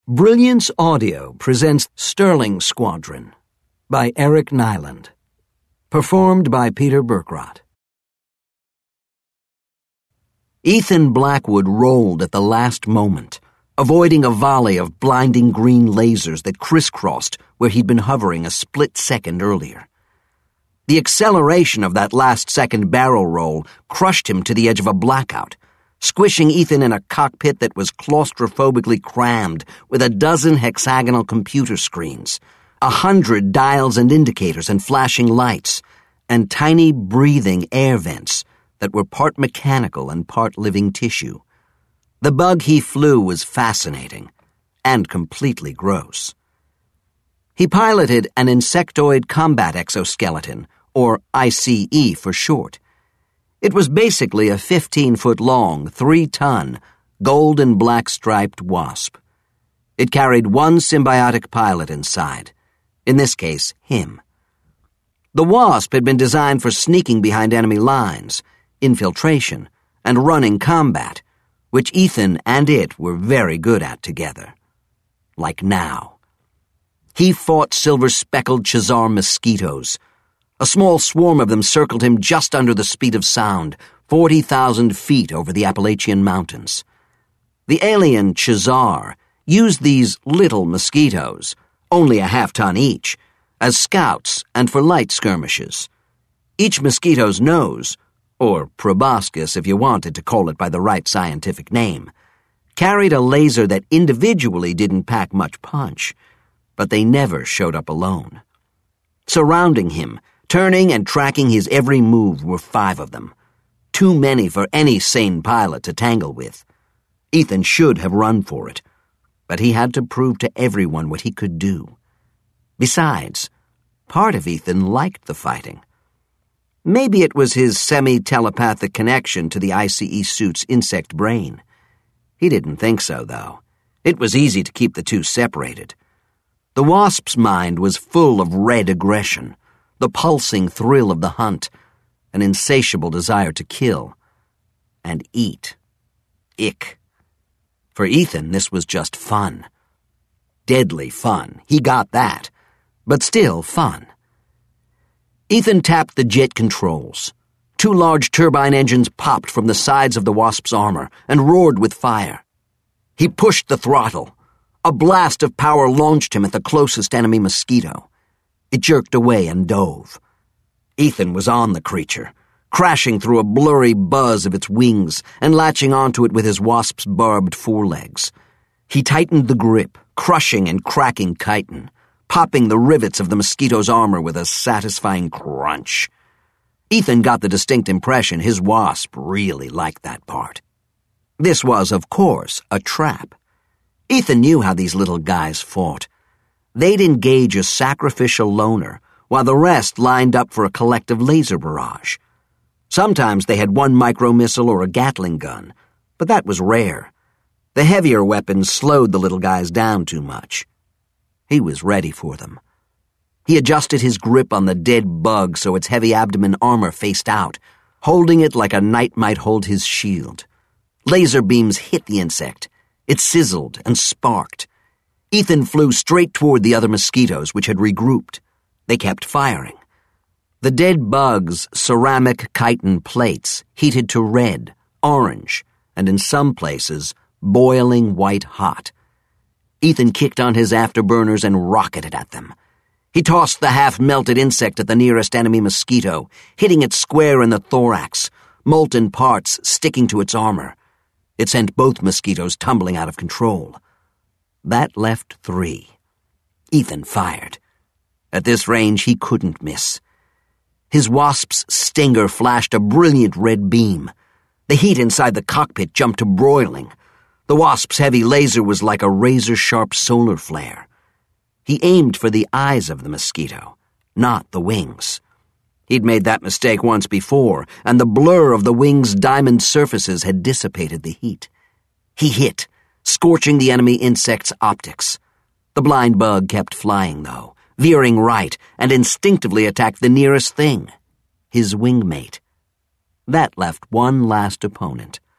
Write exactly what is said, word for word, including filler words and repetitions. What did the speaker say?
Brilliance Audio presents Sterling Squadron by Eric Nyland. Performed by Peter Burkrot. Ethan Blackwood rolled at the last moment, avoiding a volley of blinding green lasers that crisscrossed where he'd been hovering a split second earlier. The acceleration of that last-second barrel roll crushed him to the edge of a blackout, squishing Ethan in a cockpit that was claustrophobically crammed with a dozen hexagonal computer screens, a hundred dials and indicators and flashing lights, and tiny breathing air vents that were part mechanical and part living tissue. The bug he flew was fascinating and completely gross. He piloted an Insectoid Combat Exoskeleton, or I C E for short. It was basically a fifteen-foot-long, three-ton, gold and black-striped wasp. It carried one symbiotic pilot inside, in this case, him. The wasp had been designed for sneaking behind enemy lines, infiltration, and running combat, which Ethan and it were very good at together. Like now. He fought silver-speckled Chazar mosquitoes. A small swarm of them circled him just under the speed of sound, forty thousand feet over the Appalachian Mountains. The alien Chazar used these little mosquitoes, only a half-ton each, as scouts and for light skirmishes. Each mosquito's nose, or proboscis if you wanted to call it by the right scientific name, carried a laser that individually didn't pack much punch, but they never showed up alone. Surrounding him, turning and tracking his every move, were five of them. Too many for any sane pilot to tangle with. Ethan should have run for it, but he had to prove to everyone what he could do. Besides, part of Ethan liked the fighting. Maybe it was his semi-telepathic connection to the I C E suit's insect brain. He didn't think so, though. It was easy to keep the two separated. The wasp's mind was full of red aggression, the pulsing thrill of the hunt, an insatiable desire to kill. And eat. Ick. For Ethan, this was just fun. Deadly fun. He got that. But still fun. Ethan tapped the jet controls. Two large turbine engines popped from the sides of the wasp's armor and roared with fire. He pushed the throttle. A blast of power launched him at the closest enemy mosquito. It jerked away and dove. Ethan was on the creature, crashing through a blurry buzz of its wings and latching onto it with his wasp's barbed forelegs. He tightened the grip, crushing and cracking chitin, popping the rivets of the mosquito's armor with a satisfying crunch. Ethan got the distinct impression his wasp really liked that part. This was, of course, a trap. Ethan knew how these little guys fought. They'd engage a sacrificial loner, while the rest lined up for a collective laser barrage. Sometimes they had one micro-missile or a Gatling gun, but that was rare. The heavier weapons slowed the little guys down too much. He was ready for them. He adjusted his grip on the dead bug so its heavy abdomen armor faced out, holding it like a knight might hold his shield. Laser beams hit the insect. It sizzled and sparked. Ethan flew straight toward the other mosquitoes, which had regrouped. They kept firing. The dead bug's ceramic chitin plates heated to red, orange, and in some places, boiling white hot. Ethan kicked on his afterburners and rocketed at them. He tossed the half-melted insect at the nearest enemy mosquito, hitting it square in the thorax, molten parts sticking to its armor. It sent both mosquitoes tumbling out of control. That left three. Ethan fired. At this range, he couldn't miss. His wasp's stinger flashed a brilliant red beam. The heat inside the cockpit jumped to broiling. The wasp's heavy laser was like a razor-sharp solar flare. He aimed for the eyes of the mosquito, not the wings. He'd made that mistake once before, and the blur of the wings' diamond surfaces had dissipated the heat. He hit, scorching the enemy insect's optics. The blind bug kept flying, though, veering right, and instinctively attacked the nearest thing, his wingmate. That left one last opponent.